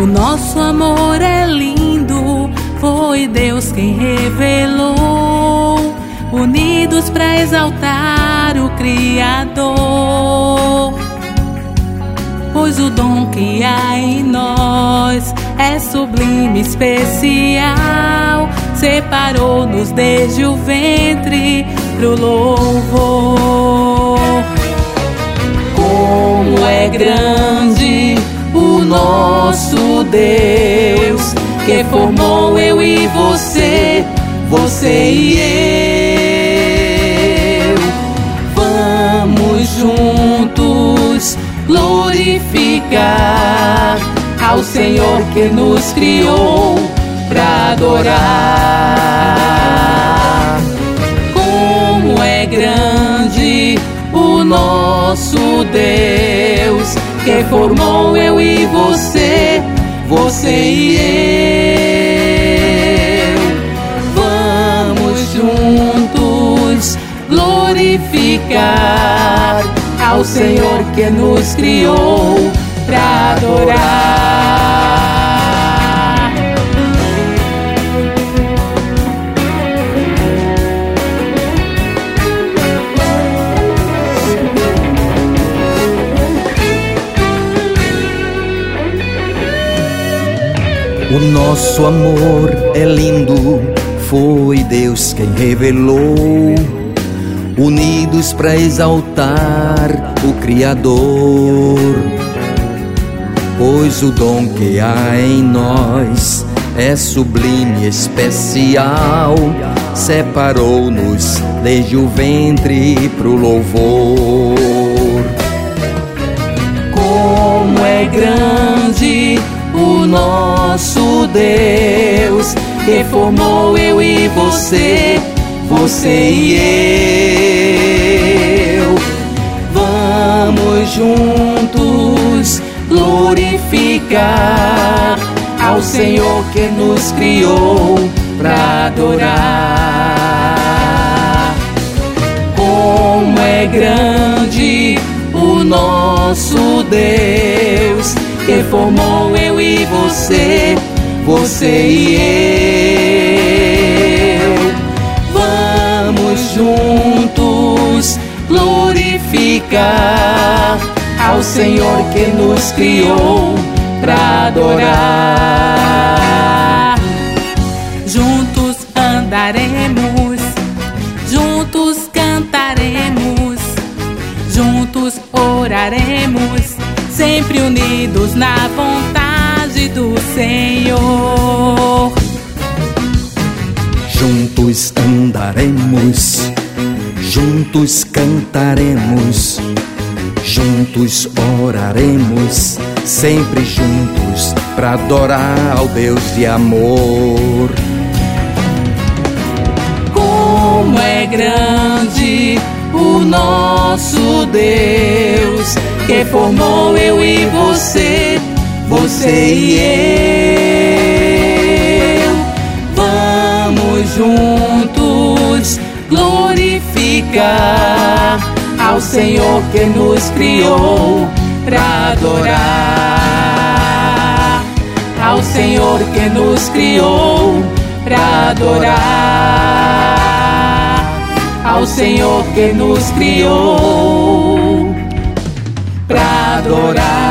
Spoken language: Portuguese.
O nosso amor é lindo, foi Deus quem revelou, unidos para exaltar o Criador. Pois o dom que há em nós é sublime, especial, separou-nos desde o ventre pro louvor. Como é grande o nosso Deus, que formou eu e você, você e eu. Vamos juntos glorificar ao Senhor que nos criou pra adorar. Como é grande o nosso Deus, que formou eu e você, você e eu. Vamos juntos glorificar ao Senhor que nos criou pra adorar. O nosso amor é lindo, foi Deus quem revelou, unidos para exaltar o Criador. Pois o dom que há em nós é sublime, especial, separou-nos desde o ventre pro louvor. Como é grande o nosso Deus, que formou eu e você, você e eu. Vamos juntos glorificar ao Senhor que nos criou pra adorar. Como é grande o nosso Deus, que formou eu e você, você e eu. Vamos juntos glorificar ao Senhor que nos criou pra adorar. Juntos andaremos, juntos cantaremos, juntos oraremos, sempre unidos na vontade do Senhor. Juntos andaremos, juntos cantaremos, juntos oraremos, sempre juntos pra adorar ao Deus de amor. Como é grande o nosso Deus, que formou eu e você, você e eu. Vamos juntos glorificar ao Senhor que nos criou pra adorar. Ao Senhor que nos criou pra adorar. Ao Senhor que nos criou pra adorar.